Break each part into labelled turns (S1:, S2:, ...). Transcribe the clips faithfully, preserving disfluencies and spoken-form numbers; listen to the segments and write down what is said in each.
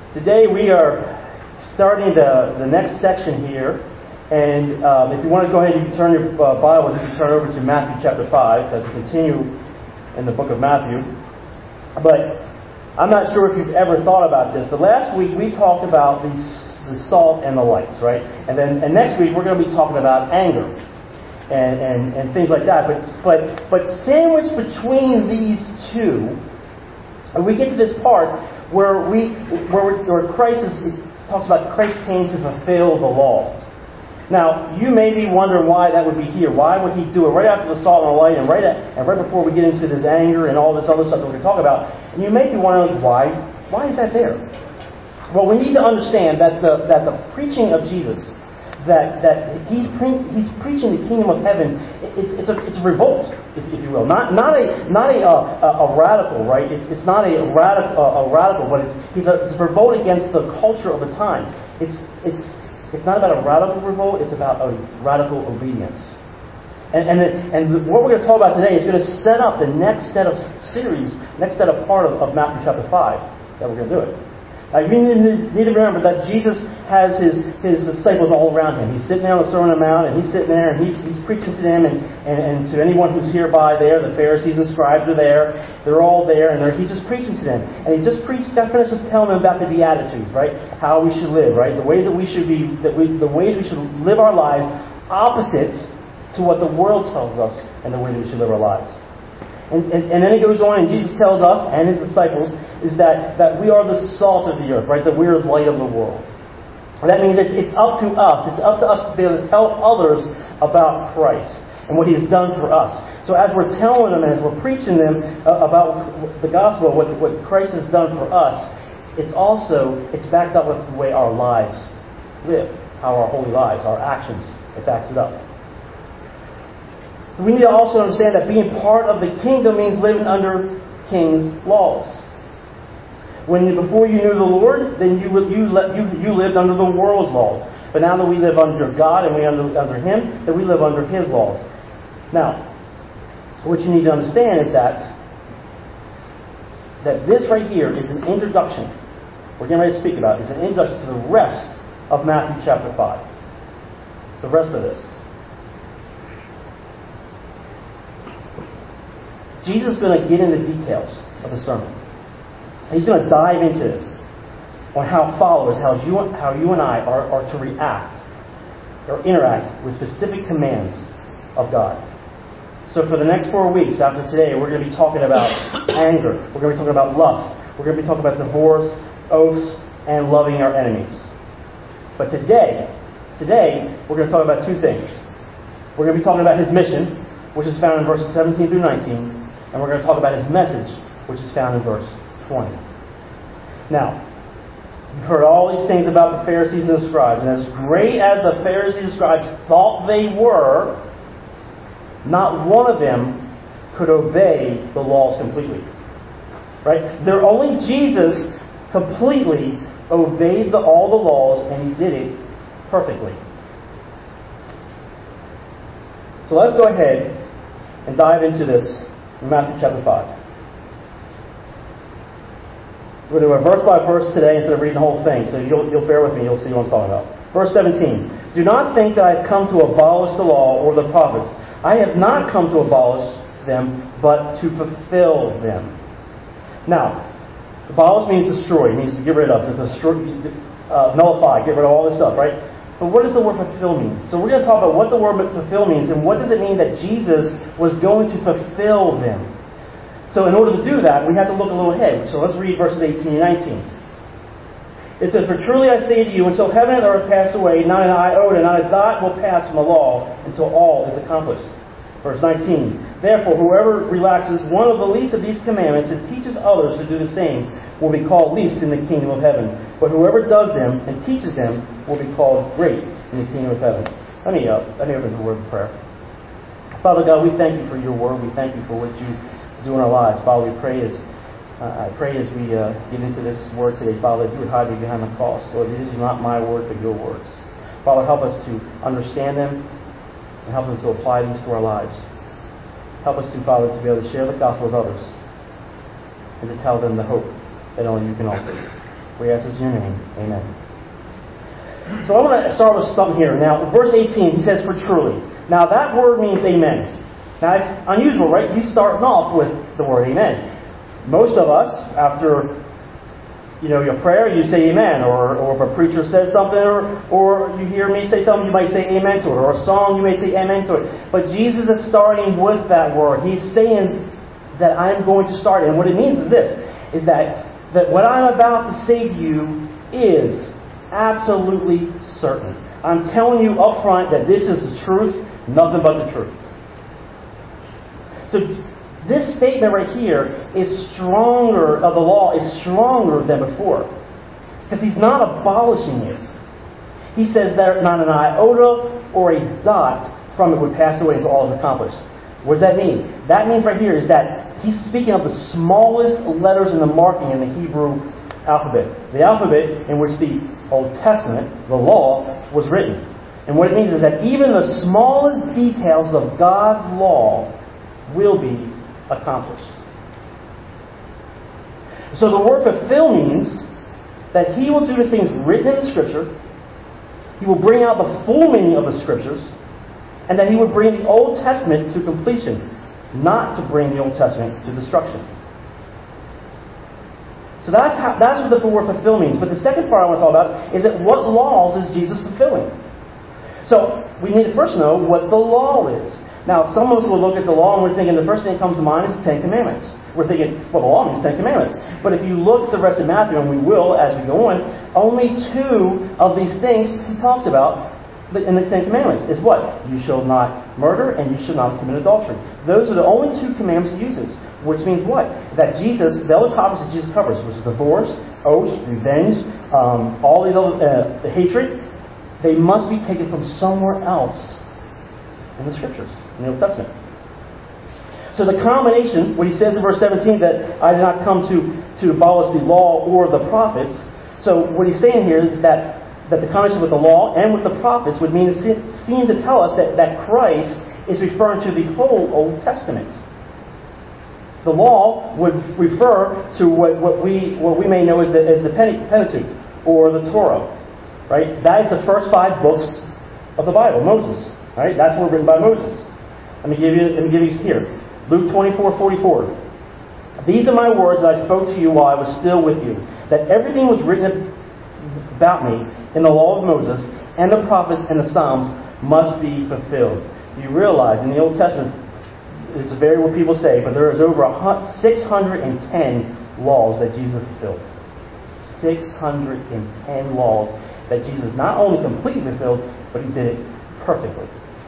S1: Today we are starting the, the next section here, and um, if you want to go ahead and turn your uh, Bibles, you can turn over to Matthew chapter five as we continue in the book of Matthew. But I'm not sure if you've ever thought about this, but last week we talked about the, the salt and the lights, right? And then and next week we're going to be talking about anger and, and, and things like that. But, but, but sandwiched between these two, we get to this part where we where, where Christ is, it talks about Christ came to fulfill the law. Now, you may be wondering why that would be here. Why would he do it right after the salt and the light, and right at, and right before we get into this anger and all this other stuff that we're going to talk about? And you may be wondering why. Why is that there? Well, we need to understand that the that the preaching of Jesus, that that he's pre- he's preaching the kingdom of heaven. It's it's a it's a revolt, if, if you will. Not not a not a a, a radical, right? It's it's not a radical a, a radical, but it's he's a, it's a revolt against the culture of the time. It's it's It's not about a radical revolt, it's about a radical obedience. And and, the, and what we're going to talk about today is going to set up the next set of series, next set of part of, of Matthew chapter five that we're going to do it. Now, you need to remember that Jesus has his, his disciples all around him. He's sitting there on the Sermon on the Mount, and he's sitting there, and he's, he's preaching to them, and, and, and to anyone who's hereby there, the Pharisees and scribes are there. They're all there, and he's just preaching to them. And he just preached, got finished just telling them about the Beatitudes, right? How we should live, right? The ways that we should be, that we, the ways we should live our lives opposite to what the world tells us and the way that we should live our lives. And, and, and then he goes on, and Jesus tells us and his disciples is that, that we are the salt of the earth, right? That we are the light of the world. And that means it's, it's up to us. It's up to us to be able to tell others about Christ and what he has done for us. So as we're telling them, as we're preaching them uh, about the gospel, what, what Christ has done for us, it's also, it's backed up with the way our lives live, how our holy lives, our actions, it backs it up. We need to also understand that being part of the kingdom means living under king's laws. When you, before you knew the Lord, then you you you you lived under the world's laws. But now that we live under God and we under under Him, then we live under His laws. Now, what you need to understand is that that this right here is an introduction. We're getting ready to speak about it. It's an introduction to the rest of Matthew chapter five. The rest of this. Jesus is going to get into details of the sermon. He's going to dive into this on how followers, how you, how you and I are, are to react or interact with specific commands of God. So for the next four weeks after today, we're going to be talking about anger. We're going to be talking about lust. We're going to be talking about divorce, oaths, and loving our enemies. But today, today, we're going to talk about two things. We're going to be talking about His mission, which is found in verses seventeen through nineteen. And we're going to talk about His message, which is found in verse twenty. Now, you've heard all these things about the Pharisees and the scribes. And as great as the Pharisees and scribes thought they were, not one of them could obey the laws completely. Right? They're only Jesus completely obeyed the, all the laws, and He did it perfectly. So let's go ahead and dive into this in Matthew chapter five. We're going to do a verse by verse today instead of reading the whole thing. So you'll, you'll bear with me. You'll see what I'm talking about. Verse seventeen. Do not think that I have come to abolish the law or the prophets. I have not come to abolish them, but to fulfill them. Now, abolish means destroy. It means to get rid of. To destroy, uh, nullify. Get rid of all this stuff, right? But what does the word fulfill mean? So we're going to talk about what the word fulfill means and what does it mean that Jesus was going to fulfill them. So in order to do that, we have to look a little ahead. So let's read verses eighteen and nineteen. It says, For truly I say to you, until heaven and earth pass away, not an iota, not a dot will pass from the law until all is accomplished. Verse nineteen. Therefore, whoever relaxes one of the least of these commandments and teaches others to do the same will be called least in the kingdom of heaven. But whoever does them and teaches them will be called great in the kingdom of heaven. Let me, uh, let me open the word of prayer. Father God, we thank you for your word. We thank you for what you do in our lives. Father, we pray as uh, I pray as we uh, get into this word today, Father, that you would hide me behind the cross. Lord, this is not my word, but your words. Father, help us to understand them and help us to apply these to our lives. Help us to, Father, to be able to share the gospel with others and to tell them the hope that only you can offer. We ask this in your name. Amen. So I want to start with something here. Now, verse eighteen, he says, "For truly." Now, that word means amen. Now, it's unusual, right? He's starting off with the word amen. Most of us, after you know your prayer, you say amen. Or, or if a preacher says something, or, or you hear me say something, you might say amen to it. Or a song, you may say amen to it. But Jesus is starting with that word. He's saying that I'm going to start. And what it means is this, is that, that what I'm about to say to you is absolutely certain. I'm telling you up front that this is the truth, nothing but the truth. So this statement right here is stronger, of the law is stronger than before. Because he's not abolishing it. He says that not an iota or a dot from it would pass away until all is accomplished. What does that mean? That means right here is that he's speaking of the smallest letters in the marking in the Hebrew alphabet. The alphabet in which the Old Testament, the law, was written. And what it means is that even the smallest details of God's law will be accomplished. So the word fulfill means that he will do the things written in the Scripture, he will bring out the full meaning of the Scriptures, and that he would bring the Old Testament to completion, not to bring the Old Testament to destruction. So that's how, that's what the word fulfill means. But the second part I want to talk about is that what laws is Jesus fulfilling? So we need to first know what the law is. Now, some of us will look at the law and we're thinking the first thing that comes to mind is the Ten Commandments. We're thinking, well, the law means Ten Commandments. But if you look at the rest of Matthew, and we will as we go on, only two of these things he talks about in the Ten Commandments is what? You shall not murder and you shall not commit adultery. Those are the only two commandments he uses. Which means what? That Jesus, the other topics that Jesus covers, which is divorce, oaths, revenge, um, all these other, uh, the hatred, they must be taken from somewhere else in the Scriptures, in the Old Testament. So the combination, what he says in verse seventeen, that I did not come to, to abolish the law or the prophets. So what he's saying here is that, that the combination with the law and with the prophets would mean seem to tell us that, that Christ is referring to the whole Old Testament. The law would refer to what, what we what we may know as the, as the Pentateuch, or the Torah. Right? That is the first five books of the Bible, Moses. Right? That's what were written by Moses. Let me give you let me give you here. Luke twenty-four forty-four. These are my words that I spoke to you while I was still with you, that everything was written about me in the law of Moses and the prophets and the Psalms must be fulfilled. You realize in the Old Testament, it's very what people say, but there is over six hundred ten laws that Jesus fulfilled. six hundred ten laws that Jesus not only completely fulfilled, but he did it perfectly.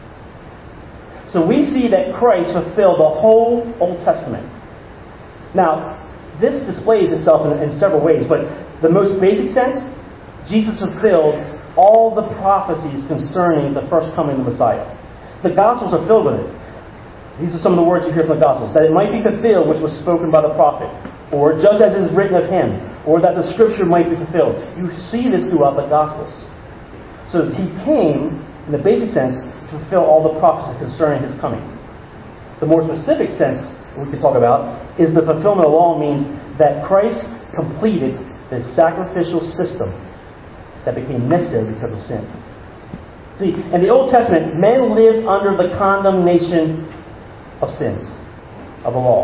S1: So we see that Christ fulfilled the whole Old Testament. Now, this displays itself in, in several ways, but the most basic sense, Jesus fulfilled all the prophecies concerning the first coming of the Messiah. The Gospels are filled with it. These are some of the words you hear from the Gospels. That it might be fulfilled which was spoken by the prophet. Or just as is written of him. Or that the Scripture might be fulfilled. You see this throughout the Gospels. So he came, in the basic sense, to fulfill all the prophecies concerning his coming. The more specific sense we can talk about is the fulfillment of the law means that Christ completed the sacrificial system that became necessary because of sin. See, in the Old Testament, men lived under the condemnation of sins, of the law.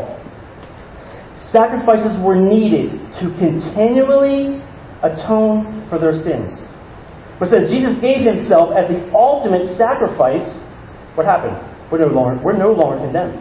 S1: Sacrifices were needed to continually atone for their sins. But since Jesus gave himself as the ultimate sacrifice, what happened? We're no longer, we're no longer condemned.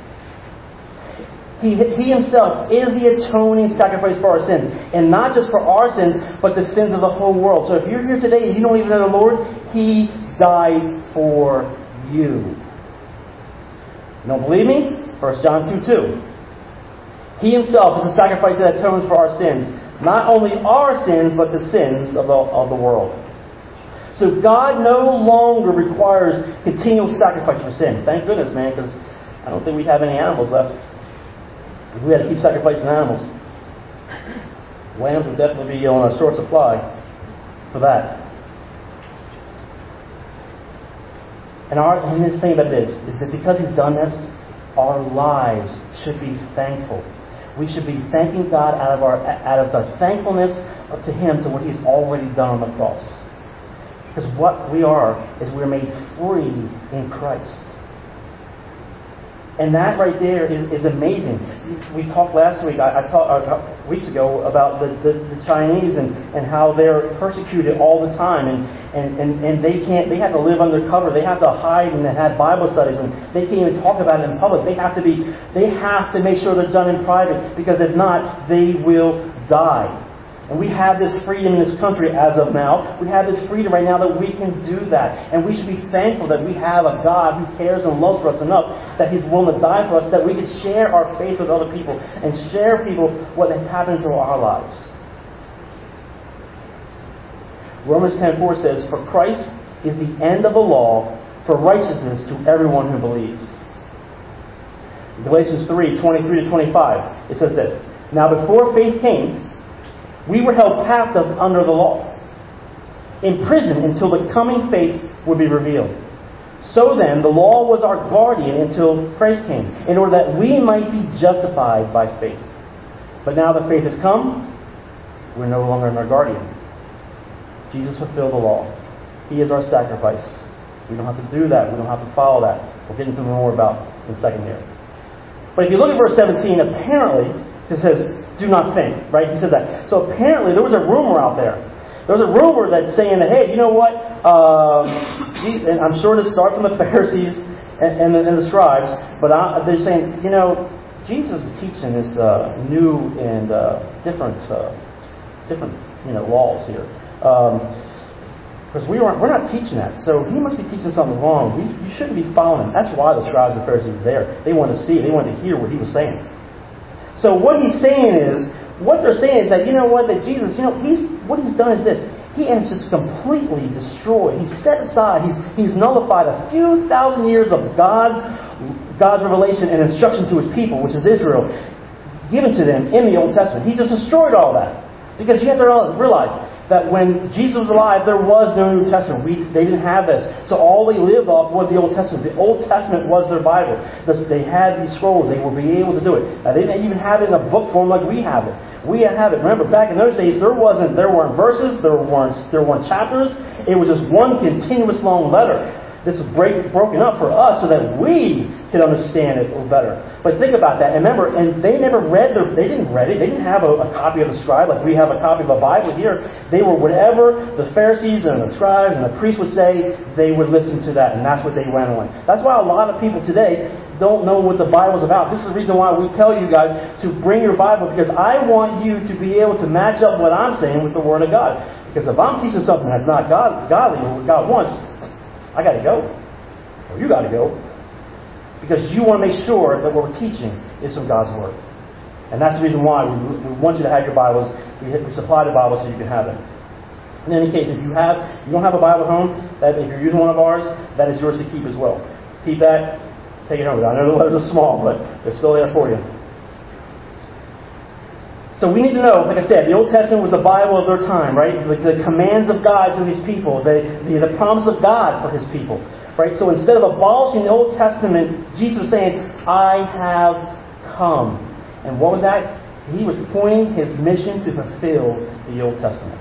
S1: He, he himself is the atoning sacrifice for our sins. And not just for our sins, but the sins of the whole world. So if you're here today and you don't even know the Lord, he died for you. You don't believe me? First John two two. He himself is the sacrifice that atones for our sins. Not only our sins, but the sins of the, of the world. So God no longer requires continual sacrifice for sin. Thank goodness, man, because I don't think we have any animals left. If we had to keep sacrificing animals, lambs would definitely be on a short supply for that. And, our, and the thing about this is that because he's done this, our lives should be thankful. We should be thanking God out of our out of the thankfulness to Him to what He's already done on the cross. Because what we are is we're made free in Christ. And that right there is, is amazing. We talked last week, I, I talked uh, weeks ago about the, the, the Chinese and, and how they're persecuted all the time, and, and, and, and they can't they have to live undercover, they have to hide and they have Bible studies, and they can't even talk about it in public. They have to be they have to make sure they're done in private, because if not, they will die. And we have this freedom in this country as of now. We have this freedom right now that we can do that. And we should be thankful that we have a God who cares and loves for us enough that He's willing to die for us, that we can share our faith with other people and share people what has happened to our lives. Romans ten four says, "For Christ is the end of the law for righteousness to everyone who believes." Galatians three twenty-three to twenty-five, it says this, "Now before faith came, we were held captive under the law, imprisoned until the coming faith would be revealed. So then, the law was our guardian until Christ came, in order that we might be justified by faith. But now that faith has come, we're no longer our guardian. Jesus fulfilled the law. He is our sacrifice. We don't have to do that. We don't have to follow that. We'll get into more about in a second here. But if you look at verse seventeen, apparently, it says, do not think, right? He says that. So apparently there was a rumor out there. There was a rumor that's saying that, hey, you know what? Um, and I'm sure this starts from the Pharisees and, and, the, and the scribes, but I, they're saying, you know, Jesus is teaching this uh, new and uh, different, uh, different, you know, laws here. Because um, we weren't, we're not teaching that. So He must be teaching something wrong. We, you shouldn't be following Him. That's why the scribes and Pharisees were there. They wanted to see, they wanted to hear what He was saying. So what He's saying is, what they're saying is that, you know what, that Jesus, you know, he's, what He's done is this. He has just completely destroyed. He's set aside. He's, he's nullified a few thousand years of God's, God's revelation and instruction to His people, which is Israel, given to them in the Old Testament. He just destroyed all that. Because you have to realize that when Jesus was alive, there was no New Testament. We, they didn't have this. So all they lived off was the Old Testament. The Old Testament was their Bible. They had these scrolls. They would be able to do it. Now, they didn't even have it in a book form like we have it. We have it. Remember, back in those days, there wasn't. There weren't verses. There weren't. There weren't chapters. It was just one continuous long letter. This is break, broken up for us so that we could understand it a little better. But think about that. And remember, and they never read their, they didn't read it. They didn't have a, a copy of the scribe like we have a copy of a Bible here. They were whatever the Pharisees and the scribes and the priests would say, they would listen to that. And that's what they went on. That's why a lot of people today don't know what the Bible's about. This is the reason why we tell you guys to bring your Bible, because I want you to be able to match up what I'm saying with the Word of God. Because if I'm teaching something that's not God, godly or what God wants, I got to go. Or you got to go. Because you want to make sure that what we're teaching is from God's Word. And that's the reason why we, we want you to have your Bibles. We, we supply the Bible so you can have it. In any case, if you have, you don't have a Bible at home, that if you're using one of ours, that is yours to keep as well. Keep that. Take it home. I know the letters are small, but they're still there for you. So we need to know, like I said, the Old Testament was the Bible of their time, right? The, the commands of God to His people, the, the, the promise of God for His people, right? So instead of abolishing the Old Testament, Jesus was saying, I have come. And what was that? He was pointing His mission to fulfill the Old Testament.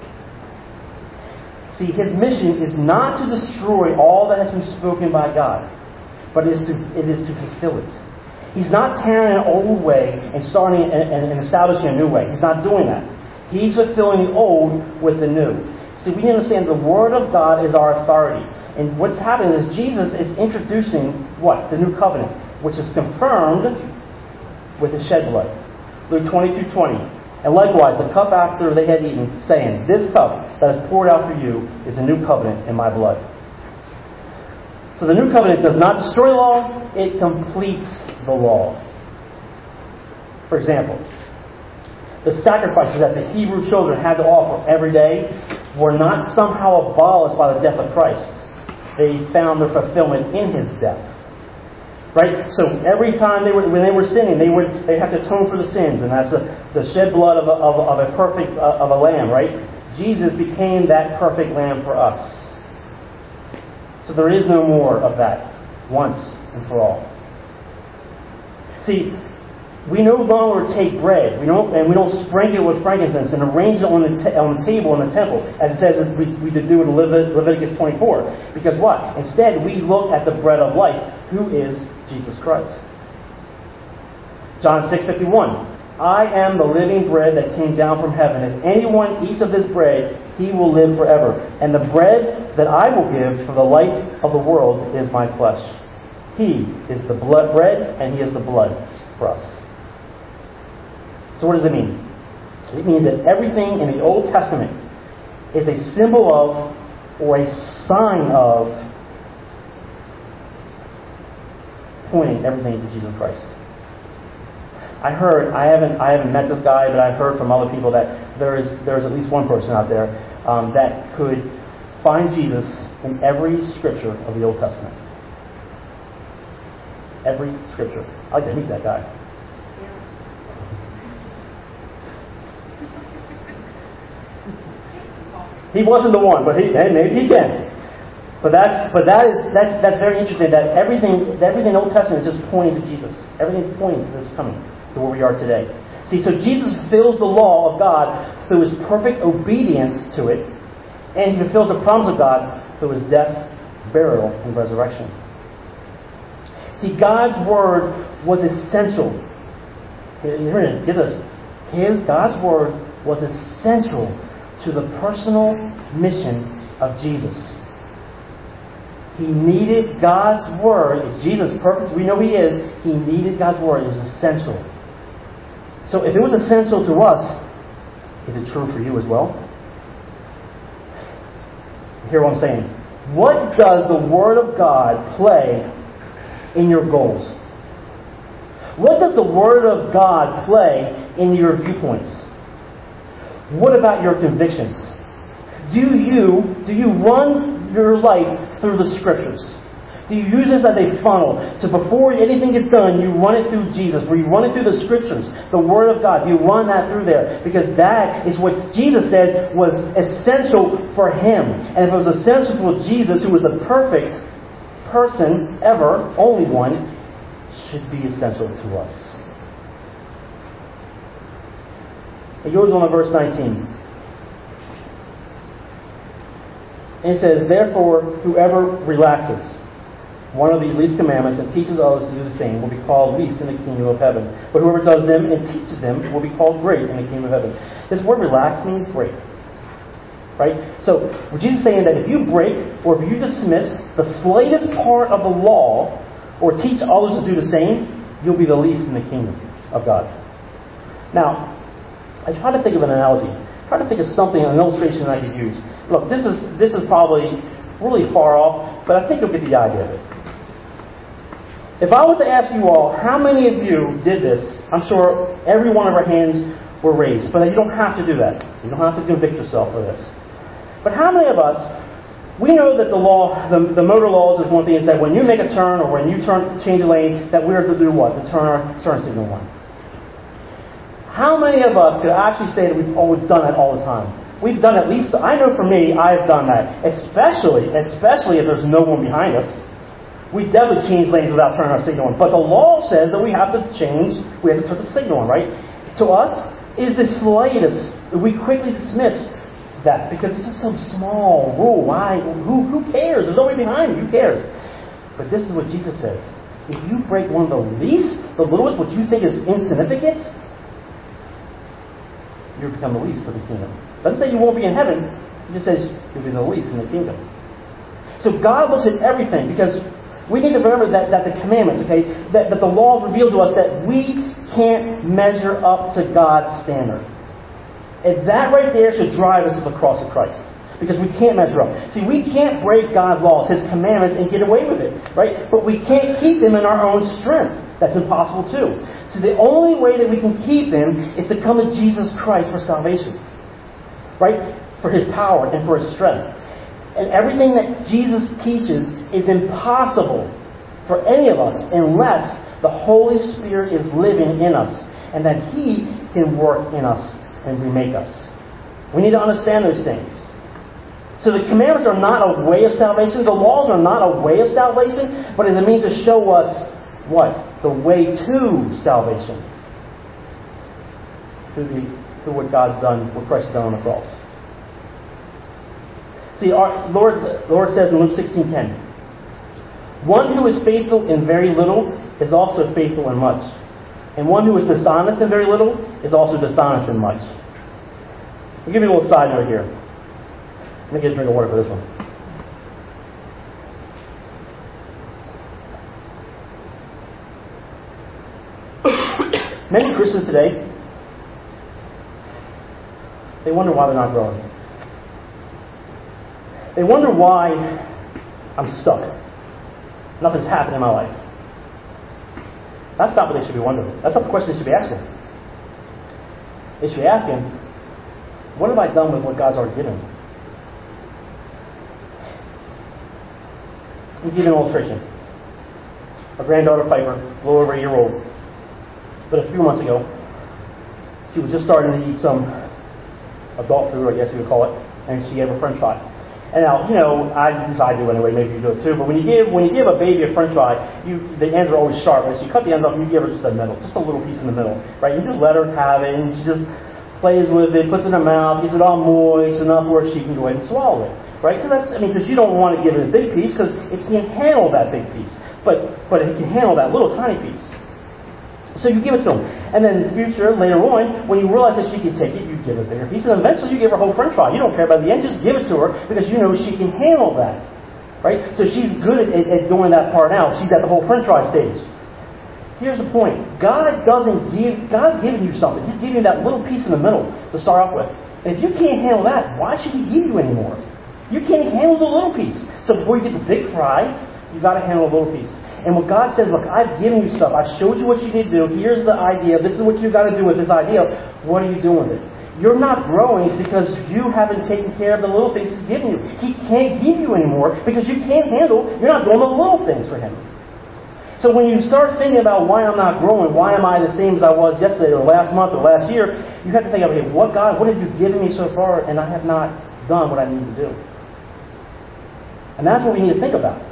S1: See, His mission is not to destroy all that has been spoken by God, but it is to, it is to fulfill it. He's not tearing an old way and starting and, and, and establishing a new way. He's not doing that. He's fulfilling the old with the new. See, we understand the Word of God is our authority. And what's happening is Jesus is introducing what? The new covenant, which is confirmed with His shed blood. Luke twenty-two twenty. And likewise, the cup after they had eaten, saying, this cup that is poured out for you is a new covenant in my blood. So the new covenant does not destroy the law, it completes the law. For example, the sacrifices that the Hebrew children had to offer every day were not somehow abolished by the death of Christ. They found their fulfillment in His death. Right? So every time they were, when they were sinning, they would they have to atone for the sins, and that's the, the shed blood of a, of, of a perfect uh, of a lamb. Right? Jesus became that perfect lamb for us. So there is no more of that once and for all. See, we no longer take bread, we don't, and we don't sprinkle it with frankincense and arrange it on the, t- on the table in the temple, as it says we, we do in Levit- Leviticus twenty-four. Because what? Instead, we look at the bread of life, who is Jesus Christ. John six fifty-one. I am the living bread that came down from heaven. If anyone eats of this bread, he will live forever. And the bread that I will give for the life of the world is my flesh. He is the blood bread, and he is the blood for us. So what does it mean? It means that everything in the Old Testament is a symbol of or a sign of pointing everything to Jesus Christ. I heard, I haven't I haven't met this guy, but I've heard from other people that there is there is at least one person out there um, that could find Jesus in every scripture of the Old Testament. Every scripture. I'd like to meet that guy. He wasn't the one, but he, hey, maybe he can. But that's but that is that's that's very interesting. That everything everything in the Old Testament is just pointing to Jesus. Everything's pointing to this coming, to where we are today. See, so Jesus fulfills the law of God through his perfect obedience to it, and he fulfills the promise of God through his death, burial, and resurrection. See, God's word was essential. Here it is. Get this. His God's word was essential to the personal mission of Jesus. He needed God's word. Is Jesus perfect? We know he is. He needed God's word. It was essential. So if it was essential to us, is it true for you as well? Hear what I'm saying. What does the word of God play in your goals? What does the word of God play in your viewpoints? What about your convictions? Do you do you run your life through the scriptures? Do you use this as a funnel to, before anything gets done, you run it through Jesus, where you run it through the scriptures, the word of God? Do you run that through there? Because that is what Jesus said was essential for him. And if it was essential for Jesus, who was the perfect person ever, only one, should be essential to us. It goes on to verse nineteen. And it says, therefore, whoever relaxes one of these least commandments and teaches others to do the same will be called least in the kingdom of heaven. But whoever does them and teaches them will be called great in the kingdom of heaven. This word relax means break. Right? So, Jesus is saying that if you break or if you dismiss the slightest part of the law or teach others to do the same, you'll be the least in the kingdom of God. Now, I try to think of an analogy. I try to think of something, an illustration that I could use. Look, this is this is probably really far off, but I think you'll get the idea of it. If I was to ask you all, how many of you did this? I'm sure every one of our hands were raised, but you don't have to do that. You don't have to convict yourself for this. But how many of us, we know that the law, the, the motor laws is one thing, is that when you make a turn or when you turn change a lane, that we're to do what? To turn our turn signal on. How many of us could actually say that we've always done that all the time? We've done at least, I know for me, I've done that. Especially, especially if there's no one behind us. We definitely change lanes without turning our signal on. But the law says that we have to change, we have to turn the signal on, right? To us, it is the slightest. We quickly dismiss that because this is some small rule. Why? Who, who cares? There's nobody behind you. Who cares? But this is what Jesus says. If you break one of the least, the littlest, what you think is insignificant, you become the least of the kingdom. It doesn't say you won't be in heaven. It just says you'll be the least in the kingdom. So God looks at everything because we need to remember that, that the commandments, okay, that, that the laws reveal to us that we can't measure up to God's standard. And that right there should drive us to the cross of Christ. Because we can't measure up. See, we can't break God's laws, His commandments, and get away with it. Right? But we can't keep them in our own strength. That's impossible too. So the only way that we can keep them is to come to Jesus Christ for salvation. Right? For His power and for His strength. And everything that Jesus teaches is impossible for any of us unless the Holy Spirit is living in us and that He can work in us and remake us. We need to understand those things. So the commandments are not a way of salvation. The laws are not a way of salvation, but it's a means to show us what? The way to salvation. through, the, through what God's done, what Christ has done on the cross. See, our Lord, the Lord says in Luke sixteen ten, one who is faithful in very little is also faithful in much. And one who is dishonest in very little is also dishonest in much. I'll give you a little side note here. Let me get a drink of water for this one. Many Christians today, they wonder why they're not growing. They wonder why I'm stuck. Nothing's happening in my life. That's not what they should be wondering. That's not the question they should be asking. They should be asking, what have I done with what God's already given me? Let me give you an illustration. Our granddaughter Piper, a little over a year old, but a few months ago, she was just starting to eat some adult food, I guess you would call it, and she gave her French fry. And now, you know, I, as I do anyway, maybe you do it too, but when you give when you give a baby a French fry, you, the ends are always sharp, right? So you cut the ends off and you give her just a middle, just a little piece in the middle, right? You just let her have it, and she just plays with it, puts it in her mouth, gets it all moist enough where she can go ahead and swallow it, right? Because that's, I mean, because you don't want to give it a big piece because it can't handle that big piece, but but it can handle that little tiny piece. So you give it to them. And then in the future, later on, when you realize that she can take it, you give her a bigger piece. And eventually you give her a whole French fry. You don't care about the end, just give it to her because you know she can handle that. Right? So she's good at, at doing that part now. She's at the whole French fry stage. Here's the point. God doesn't give, God's giving you something. He's giving you that little piece in the middle to start off with. And if you can't handle that, why should He give you any more? You can't handle the little piece. So before you get the big fry, you've got to handle a little piece. And what God says, look, I've given you stuff. I've showed you what you need to do. Here's the idea. This is what you've got to do with this idea. What are you doing with it? You're not growing because you haven't taken care of the little things He's given you. He can't give you anymore because you can't handle, you're not doing the little things for Him. So when you start thinking about why I'm not growing, why am I the same as I was yesterday or last month or last year, you have to think, okay, what God, what have you given me so far and I have not done what I need to do? And that's what we need to think about.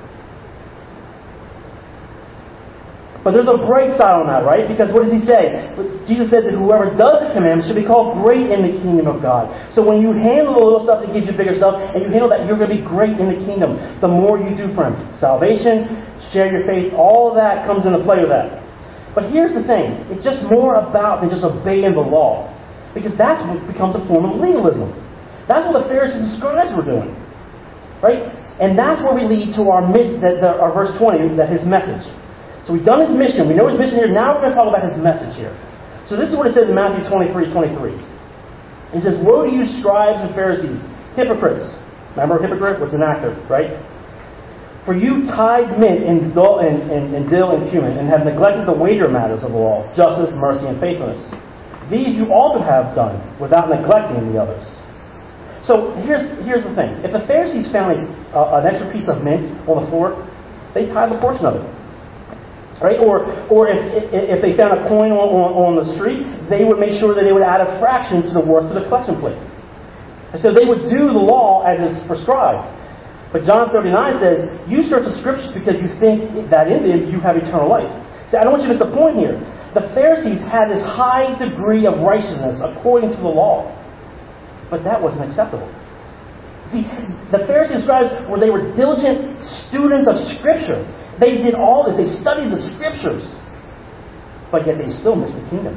S1: But there's a bright side on that, right? Because what does He say? Jesus said that whoever does the commandments should be called great in the kingdom of God. So when you handle the little stuff that gives you bigger stuff, and you handle that, you're going to be great in the kingdom. The more you do for Him. Salvation, share your faith, all of that comes into play with that. But here's the thing. It's just more about than just obeying the law. Because that's what becomes a form of legalism. That's what the Pharisees and scribes were doing. Right? And that's where we lead to our, that our verse twenty, that His message. So we've done His mission. We know His mission here. Now we're going to talk about His message here. So this is what it says in Matthew twenty-three twenty-three. It says, woe to you, scribes and Pharisees, hypocrites. Remember a hypocrite? What's an actor, right? For you tithe mint and, dull, and, and, and dill and cumin, and have neglected the weightier matters of the law, justice, mercy, and faithfulness. These you ought to have done without neglecting the others. So here's here's the thing. If the Pharisees found a, uh, an extra piece of mint on the floor, they tithe a portion of it. Right? Or or if, if they found a coin on, on, on the street, they would make sure that they would add a fraction to the worth of the collection plate. And so they would do the law as is prescribed. But John thirty-nine says, you search the Scriptures because you think that in them you have eternal life. See, I don't want you to miss the point here. The Pharisees had this high degree of righteousness according to the law. But that wasn't acceptable. See, the Pharisees and scribes, were they were diligent students of Scripture. They did all this. They studied the Scriptures. But yet they still missed the kingdom.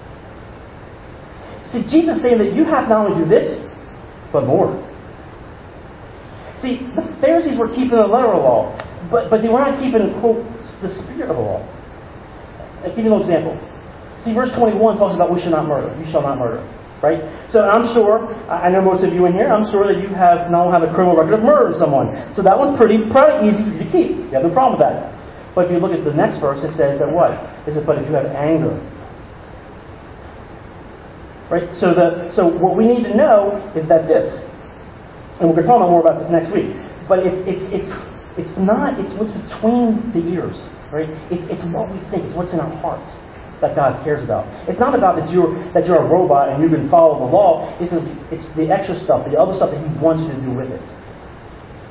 S1: See, Jesus is saying that you have to not only do this, but more. See, the Pharisees were keeping the letter of the law, but, but they were not keeping, quote, the spirit of the law. I'll give you an example. See, verse twenty-one talks about we shall not murder. You shall not murder. Right? So I'm sure, I know most of you in here, I'm sure that you have don't have a criminal record of murdering someone. So that one's pretty, pretty easy for you to keep. You have no problem with that. But if you look at the next verse, it says that what? It says, but if you have anger. Right? So the so what we need to know is that this, and we're going to talk more about this next week, but it's it's it's it's not, it's what's between the ears. Right? It, it's what we think, it's what's in our hearts that God cares about. It's not about that you're that you're a robot and you can follow the law. It's a, it's the extra stuff, the other stuff that He wants you to do with it.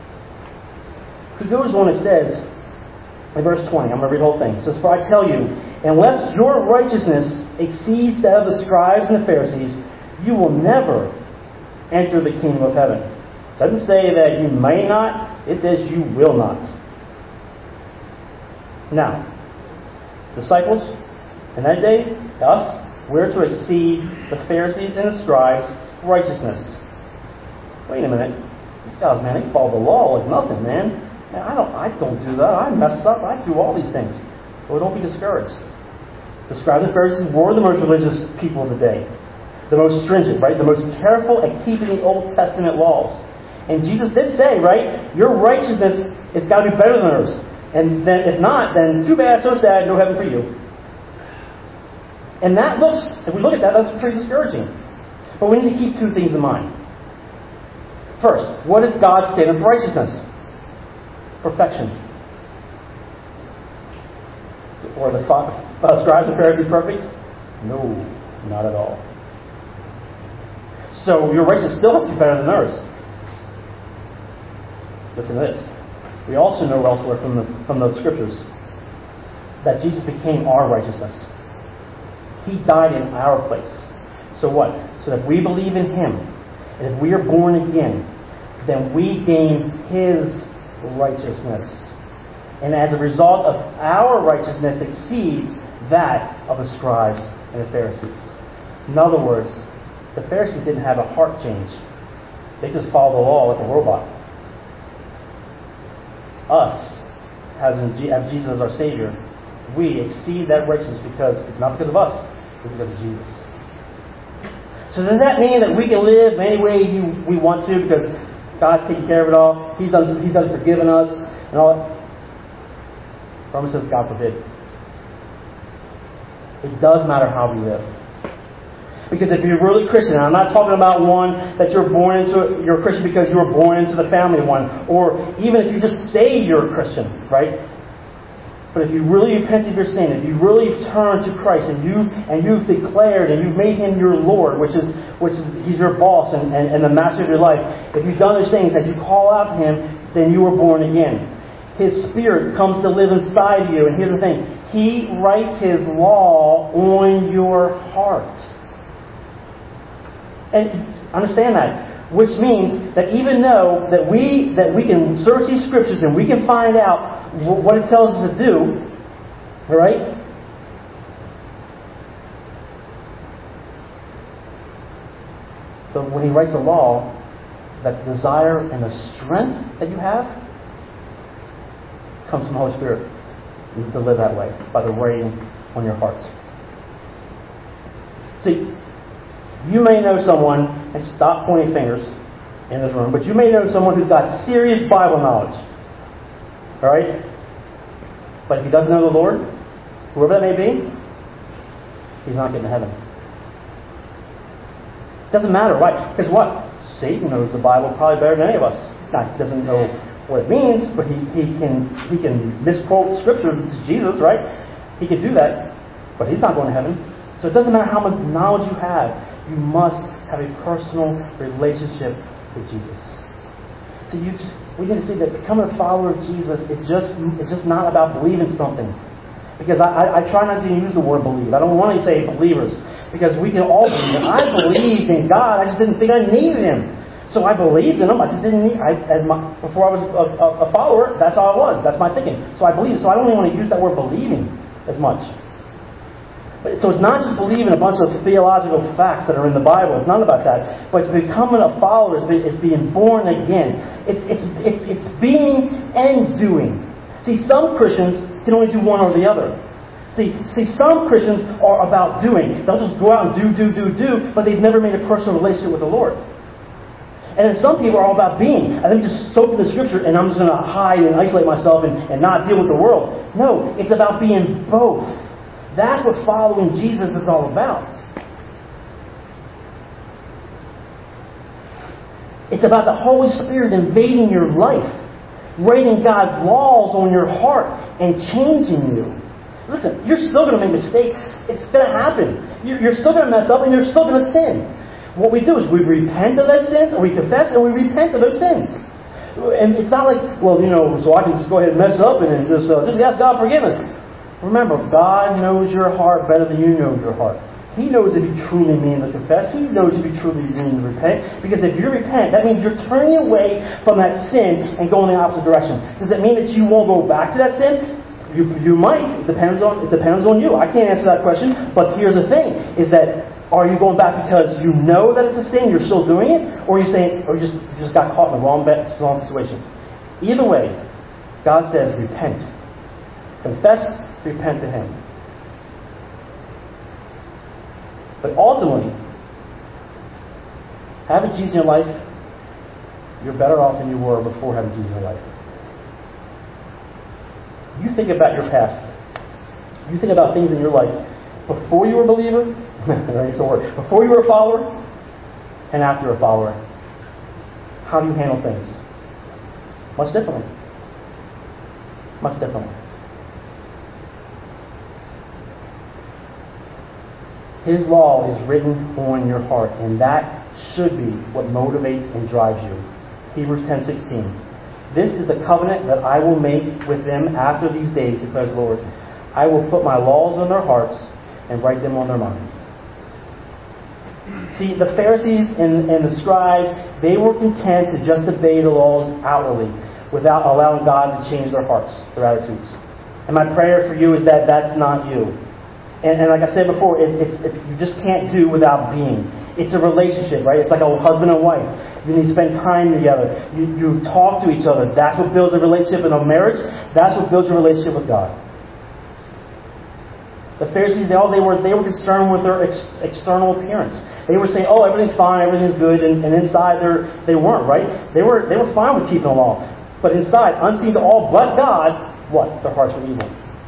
S1: He goes on and says in verse twenty, I'm going to read the whole thing. It says, for I tell you, unless your righteousness exceeds that of the scribes and the Pharisees, you will never enter the kingdom of heaven. It doesn't say that you may not, it says you will not. Now, disciples, in that day, us, we're to exceed the Pharisees and the scribes' righteousness. Wait a minute. These guys, man, they follow the law like nothing, man. Man, I don't I don't do that. I mess up. I do all these things. Well, don't be discouraged. The scribes and Pharisees were the most religious people of the day. The most stringent, right? The most careful at keeping the Old Testament laws. And Jesus did say, right, your righteousness has got to be better than theirs. And then if not, then too bad, so sad, no heaven for you. And that looks, if we look at that, that's pretty discouraging. But we need to keep two things in mind. First, what is God's standard for righteousness? Perfection. Or the uh, scribes and Pharisees perfect? No, not at all. So your righteousness still has to be better than theirs. Listen to this. We also know elsewhere from the, from the scriptures that Jesus became our righteousness. He died in our place. So what? So that if we believe in Him, and if we are born again, then we gain His righteousness. And as a result of our righteousness exceeds that of the scribes and the Pharisees. In other words, the Pharisees didn't have a heart change. They just followed the law like a robot. Us, as in G- as Jesus as our Savior, we exceed that righteousness because it's not because of us, it's because of Jesus. So does that mean that we can live any way we want to because God's taking care of it all? He's done, He's done forgiven us and all that? Romans says, God forbid. It does matter how we live. Because if you're really Christian, and I'm not talking about one that you're born into, you're a Christian because you were born into the family one, or even if you just say you're a Christian, right? But if you really repent of your sin, if you really turn to Christ and you and you've declared and you've made Him your Lord, which is which is He's your boss and, and, and the master of your life, if you've done those things and you call out to Him, then you were born again. His Spirit comes to live inside you, and here's the thing: He writes His law on your heart. And understand that. Which means that even though that we that we can search these scriptures and we can find out what it tells us to do, all right? But when He writes a law, that desire and the strength that you have comes from the Holy Spirit. You have to live that way by the writing on your heart. See, you may know someone, and stop pointing fingers in this room, but you may know someone who's got serious Bible knowledge. Alright? But if he doesn't know the Lord, whoever that may be, he's not getting to heaven. Doesn't matter, right? Because what? Satan knows the Bible probably better than any of us. Now, he doesn't know what it means, but he, he can he can misquote Scripture to Jesus, right? He can do that, but he's not going to heaven. So it doesn't matter how much knowledge you have. You must have a personal relationship with Jesus. So you just, we need to see that becoming a follower of Jesus is just it's just not about believing something. Because I, I, I try not to use the word believe. I don't want to say believers. Because we can all believe. I believed in God. I just didn't think I needed Him. So I believed in Him. I just didn't need. I, as my, before I was a, a, a follower, that's how I was. That's my thinking. So I believe. So I don't even want to use that word believing as much. But, so it's not just believing a bunch of theological facts that are in the Bible. It's not about that. But it's becoming a follower. It's being born again. It's it's it's it's being and doing. See, some Christians can only do one or the other. See, see, some Christians are about doing. They'll just go out and do, do, do, do, but they've never made a personal relationship with the Lord. And then some people are all about being. I think just soak in the Scripture and I'm just going to hide and isolate myself and, and not deal with the world. No, it's about being both. That's what following Jesus is all about. It's about the Holy Spirit invading your life, writing God's laws on your heart, and changing you. Listen, you're still going to make mistakes. It's going to happen. You're still going to mess up and you're still going to sin. What we do is we repent of those sins, or we confess and we repent of those sins. And it's not like, well, you know, so I can just go ahead and mess up and just, uh, just ask God forgiveness. Remember, God knows your heart better than you know your heart. He knows if you truly mean to confess. He knows if you truly mean to repent. Because if you repent, that means you're turning away from that sin and going the opposite direction. Does it mean that you won't go back to that sin? You, you might. It depends on it depends on you. I can't answer that question. But here's the thing: is that are you going back because you know that it's a sin, you're still doing it, or are you saying, or you just you just got caught in the wrong bet, wrong situation? Either way, God says repent, confess, repent to Him. But ultimately, having Jesus in your life, you're better off than you were before having Jesus in your life. You think about your past. You think about things in your life before you were a believer, before you were a follower, and after you're a follower. How do you handle things? Much differently. Much differently. His law is written on your heart, and that should be what motivates and drives you. Hebrews ten sixteen. This is the covenant that I will make with them after these days, declares the Lord. I will put my laws on their hearts and write them on their minds. See, the Pharisees and, and the scribes, they were content to just obey the laws outwardly without allowing God to change their hearts, their attitudes. And my prayer for you is that that's not you. And, and like I said before, it, it's, it's, you just can't do without being. It's a relationship, right? It's like a husband and wife. You need to spend time together. You, you talk to each other. That's what builds a relationship in a marriage. That's what builds a relationship with God. The Pharisees, they, all they were they were concerned with their ex, external appearance. They were saying, "Oh, everything's fine, everything's good," and, and inside they they weren't, right? They were they were fine with keeping the law, but inside, unseen to all but God, what? Their hearts were evil.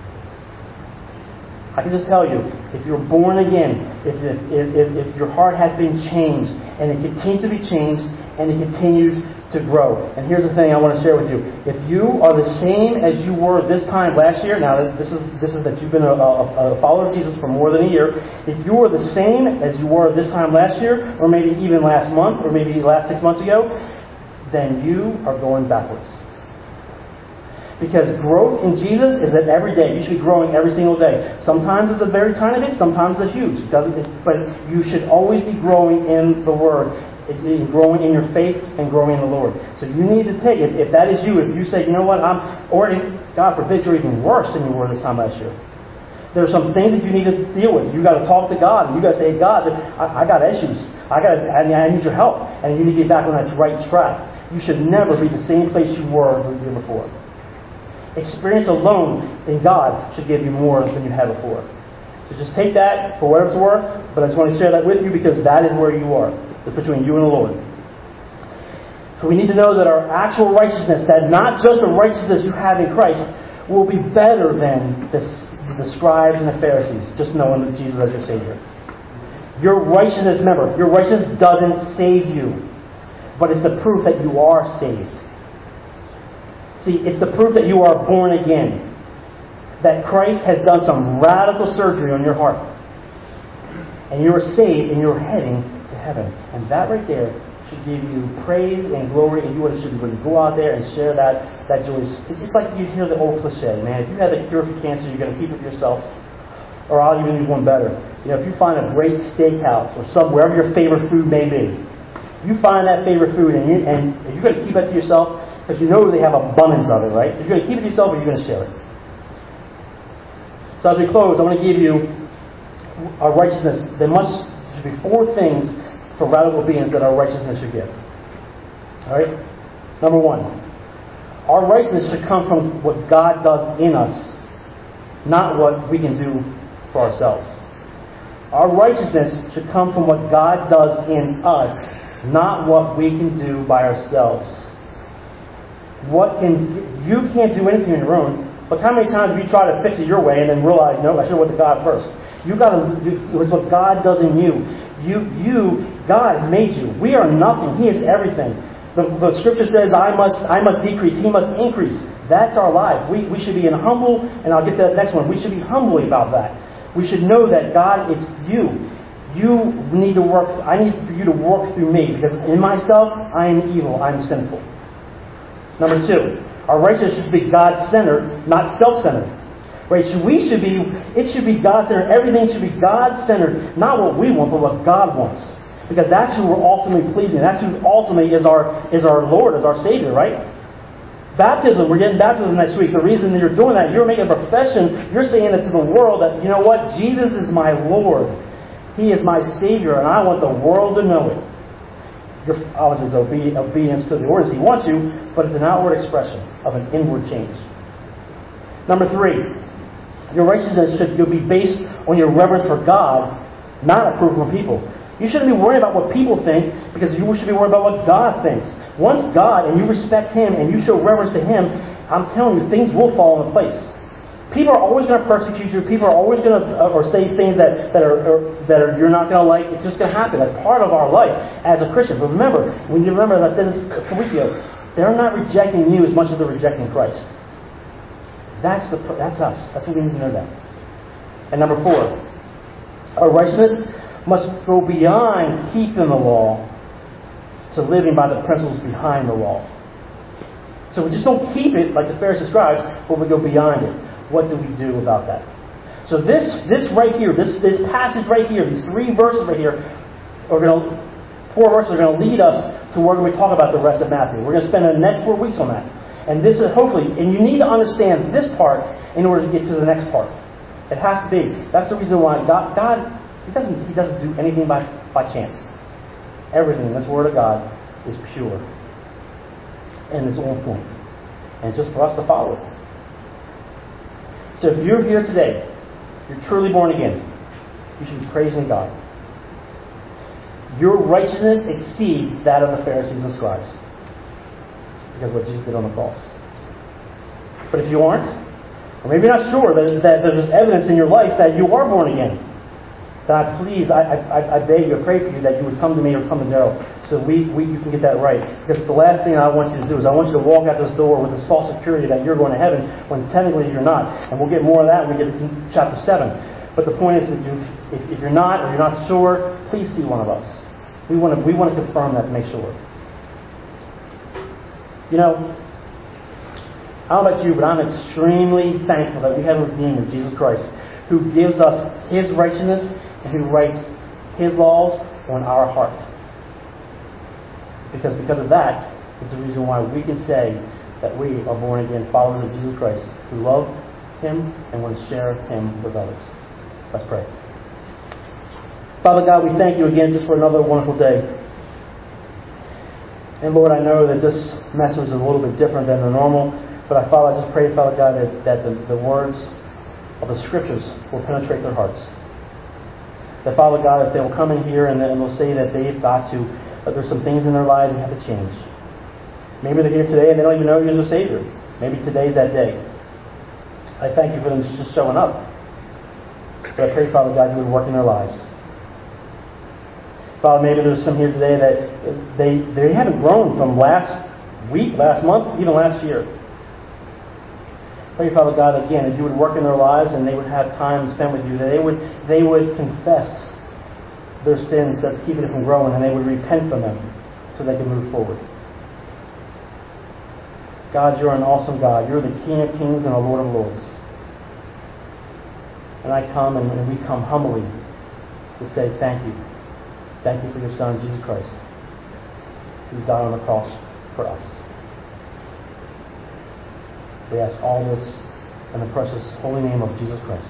S1: I can just tell you, if you're born again, if, if, if, if your heart has been changed, and it continues to be changed, and it continues to grow. And here's the thing I want to share with you. If you are the same as you were this time last year, now this is this is that you've been a, a, a follower of Jesus for more than a year, if you are the same as you were this time last year, or maybe even last month, or maybe last six months ago, then you are going backwards. Because growth in Jesus is at every day. You should be growing every single day. Sometimes it's a very tiny bit, sometimes it's huge. It doesn't, it, but you should always be growing in the Word, in growing in your faith and growing in the Lord. So you need to take it. If that is you, if you say, you know what, I'm, or if, God forbid, you're even worse than you were this time last year. There are some things that you need to deal with. You got to talk to God, and you got to say, hey, God, I, I got issues. I got, I, I need your help, and you need to get back on that right track. You should never be the same place you were the year before. Experience alone in God should give you more than you had before. So just take that for what it's worth, but I just want to share that with you because that is where you are. It's between you and the Lord. So we need to know that our actual righteousness, that not just the righteousness you have in Christ, will be better than the, the scribes and the Pharisees, just knowing Jesus as your Savior. Your righteousness, remember, your righteousness doesn't save you, but it's the proof that you are saved. See, it's the proof that you are born again. That Christ has done some radical surgery on your heart. And you are saved and you're heading to heaven. And that right there should give you praise and glory. And you should be able to go out there and share that, that joy. It's like you hear the old cliche, man. If you have the cure for cancer, you're going to keep it to yourself. Or I'll even use one better. You know, if you find a great steakhouse or some wherever your favorite food may be, you find that favorite food and, you, and you're going to keep it to yourself. Because you know they have abundance of it, right? You're going to keep it to yourself or you're going to share it. So as we close, I want to give you our righteousness. There must be four things for radical obedience that our righteousness should give. Alright? Number one. Our righteousness should come from what God does in us, not what we can do for ourselves. Our righteousness should come from what God does in us, not what we can do by ourselves. What can you can't do anything on your own, but how many times have you tried to fix it your way and then realize, no, I should have went to God first. You got to. It was what God does in you. You, you, God has made you. We are nothing. He is everything. The, the Scripture says, "I must, I must decrease. He must increase." That's our life. We, we should be in humble, and I'll get to that next one. We should be humble about that. We should know that God, it's you. You need to work. I need for you to work through me because in myself, I am evil. I am sinful. Number two, our righteousness should be God-centered, not self-centered. Right? So we should be, it should be God-centered. Everything should be God-centered. Not what we want, but what God wants. Because that's who we're ultimately pleasing. That's who ultimately is our is our Lord, is our Savior, right? Baptism, we're getting baptism next week. The reason that you're doing that, you're making a profession. You're saying it to the world that, you know what? Jesus is my Lord. He is my Savior, and I want the world to know it. Your, obviously, it's obedience to the orders He wants you, but it's an outward expression of an inward change. Number three, your righteousness should be based on your reverence for God, not approval from people. You shouldn't be worried about what people think, because you should be worried about what God thinks. Once God, and you respect Him, and you show reverence to Him, I'm telling you, things will fall into place. People are always going to persecute you. People are always going to, uh, or say things that, that are or, that are you're not going to like. It's just going to happen. That's part of our life as a Christian. But remember, when you remember, as I said this a few weeks ago, they're not rejecting you as much as they're rejecting Christ. That's the that's us. That's what we need to know that. And number four, our righteousness must go beyond keeping the law to living by the principles behind the law. So we just don't keep it like the Pharisees and scribes, but we go beyond it. What do we do about that? So this this right here, this this passage right here, these three verses right here, are going to four verses are going to lead us to where we talk about the rest of Matthew. We're going to spend the next four weeks on that. And this is hopefully, and you need to understand this part in order to get to the next part. It has to be. That's the reason why God God He doesn't He doesn't do anything by, by chance. Everything in this Word of God is pure. And it's on point. And it's just for us to follow it. So if you're here today, you're truly born again, you should be praising God. Your righteousness exceeds that of the Pharisees and scribes. Because of what Jesus did on the cross. But if you aren't, or maybe you're not sure that, that there's evidence in your life that you are born again, then I please, I, I, I beg you, I pray for you that you would come to me or come to Daryl so we, we you can get that right. Because the last thing I want you to do is I want you to walk out this door with this false security that you're going to heaven when technically you're not. And we'll get more of that when we get to chapter seven. But the point is that you, if, if you're not or you're not sure, please see one of us. We want to we want to confirm that to make sure. You know, I don't know about you, but I'm extremely thankful that we have a Redeemer, Jesus Christ, who gives us His righteousness and who writes His laws on our heart. Because because of that is the reason why we can say that we are born again followers of Jesus Christ, who love Him and want to share Him with others. Let's pray. Father God, we thank You again just for another wonderful day. And Lord, I know that this message is a little bit different than the normal, but I, Father, I just pray, Father God, that, that the, the words of the Scriptures will penetrate their hearts. That, Father God, if they will come in here and, and they'll say that they've got to, that there's some things in their lives that have to change. Maybe they're here today and they don't even know You as a Savior. Maybe today's that day. I thank You for them just showing up. But I pray, Father God, You would work in their lives. Father, maybe there's some here today that they they haven't grown from last week, last month, even last year. Pray, Father God, again, that You would work in their lives and they would have time spent with You, that they would they would confess their sins that's keeping them from growing, and they would repent from them so they can move forward. God, You're an awesome God. You're the King of kings and the Lord of lords. And I come and, and we come humbly to say thank You. Thank You for Your Son, Jesus Christ, who died on the cross for us. We ask all this in the precious holy name of Jesus Christ.